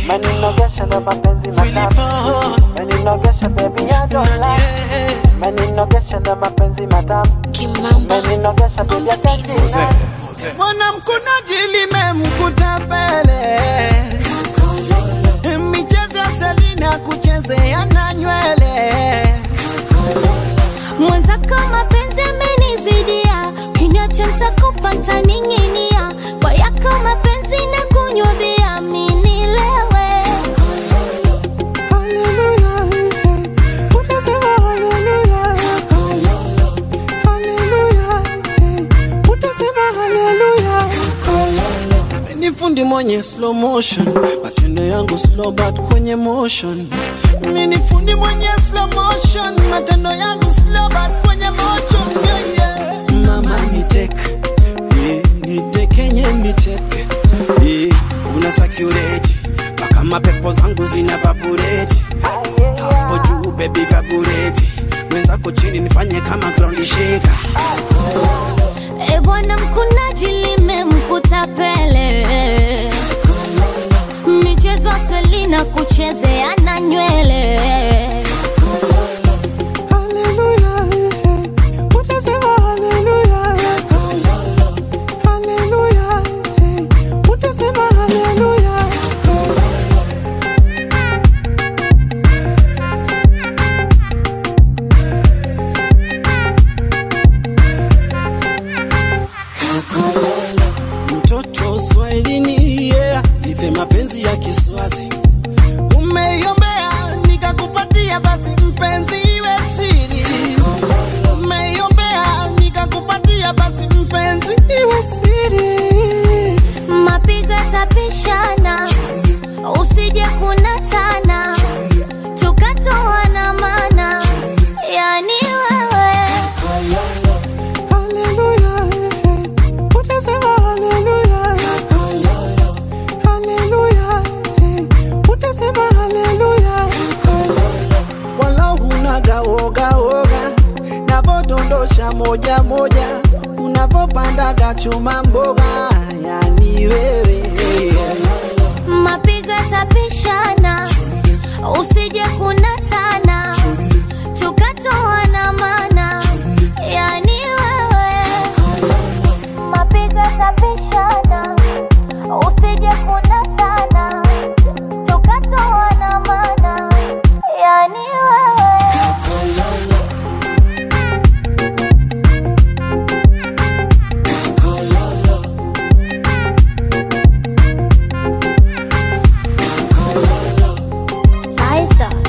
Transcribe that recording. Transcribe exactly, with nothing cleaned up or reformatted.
Meninogesha ndo mapenzi matamu. Meninogesha baby I don't lie. Meninogesha ndo mapenzi matamu. Meninogesha baby I can't deny. Mwana mkunaji limemkuta pele. Micheza Selina kuchezea na nywele. Mwanza kama penzi amenizidia. Kinyacha nitakufa nitaninginia. Kwa yako mapenzi na kunywa bia mimi lewe. Hallelujah, utasema hallelujah. Hallelujah, utasema hallelujah. Nifundi mwenye slow motion, matendo yangu slow but kwenye motion. Mimi nifundi mwenye slow motion, matendo yangu slow but kwenye motion. Yeah, yeah. Mama ni take, eh, ni take nye ni take. Eh, una sakurate, paka mapepo zangu zina vaporate. Hapo juu baby vaporate, mwenzako chini nifanye kama ground shaker. E bwana mkunaji limemkuta pele. Michezo Selina kuchezea na nywele. Hallelujah, utasema hallelujah. Hallelujah, utasema hallelujah. Mtoto Swahilini, yeah, nipe mapenzi ya Kiswazi. Umeiombea nikakupatia basi mpenzi iwe siri. Umeiombea nikakupatia basi mpenzi iwe siri. Mapigo tapishana, usije kunatana. Tukatoana mana, yani wewe. Hallelujah, utasema hallelujah. Hallelujah, utasema hallelujah. Wala hunaga woga woga, navodondosha moja moja. Unavopandaga chuma mboga, yani wewe. Mapigo tapishana, usije kunatana. Tukatoana mana, yani wewe. Mapigo tapishana, usije kunatana. Tukatoana mana, yani wewe. Liza.